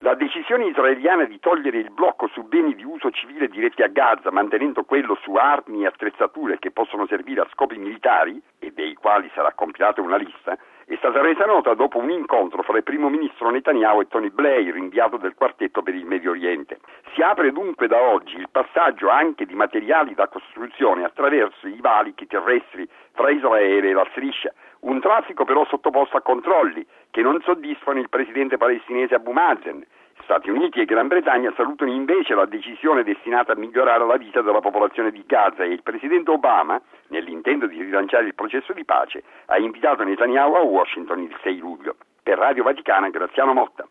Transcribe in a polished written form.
La decisione israeliana di togliere il blocco su beni di uso civile diretti a Gaza, mantenendo quello su armi e attrezzature che possono servire a scopi militari, e dei quali sarà compilata una lista, è stata resa nota dopo un incontro fra il primo ministro Netanyahu e Tony Blair, inviato del quartetto per il Medio Oriente. Si apre dunque da oggi il passaggio anche di materiali da costruzione attraverso i valichi terrestri fra Israele e la striscia, un traffico però sottoposto a controlli che non soddisfano il presidente palestinese Abu Mazen. Stati Uniti e Gran Bretagna salutano invece la decisione destinata a migliorare la vita della popolazione di Gaza e il presidente Obama, nell'intento di rilanciare il processo di pace, ha invitato Netanyahu a Washington il 6 luglio. Per Radio Vaticana, Graziano Motta.